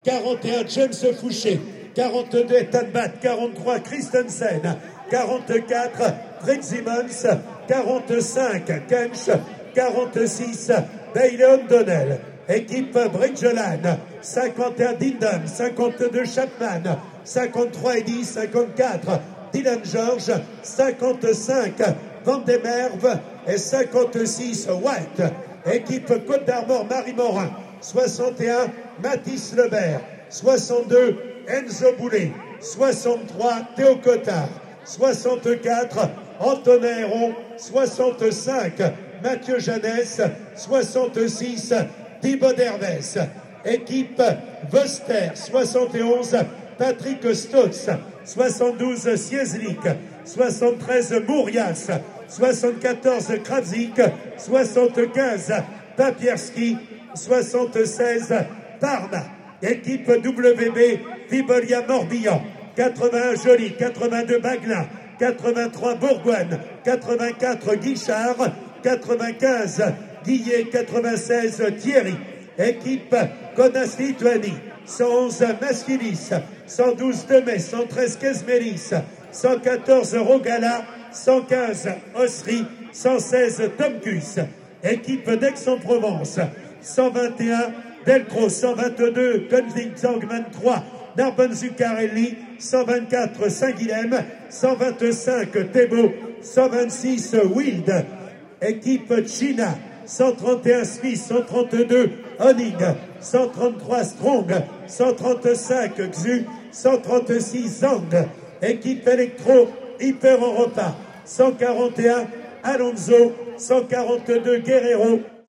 41 James Fouché, 42 Ethan Batt, 43 Christensen, 44 Fred Simmons, 45 Kench, 46 Bailey O'Donnell, équipe Bridgeland, 51 Dindon, 52 Chapman, 53 Eddy, 54 Dylan George, 55 Van der Merwe et 56 White. Équipe Côte d'Armor Marie Morin, 61 Mathis Lebert, 62 Enzo Boulet, 63 Théo Cotard, 64 Antonin Héron, 65 Mathieu Jeannès, 66 Thibaut Dervès. Équipe Voster, 71 Patrick Stotz, 72 Sieslik, 73 Mourias, 74 Kravzik, 75 Papierski, 76 Parma. Équipe WB Vibolia Morbihan, 81 Joly, 82 Baglin, 83 Bourgogne, 84 Guichard, 95 Guillet, 96 Thierry. Équipe Konas Lituanie, 111 Masquilis, 112 Demet, 113 Kesmelis, 114 Rogala, 115 Osri, 116 Tomcus. Équipe d'Aix-en-Provence, 121 Delcros, 122 Konzing-Zangman 3, Narbonne Zuccarelli, 124 Saint-Guilhem, 125 Thébault, 126 Wild. Équipe China, 131 Smith, 132 Honig, 133 Strong, 135 Xu, 136 Zang. Équipe Electro Hyper Europa, 141 Alonso, 142 Guerrero,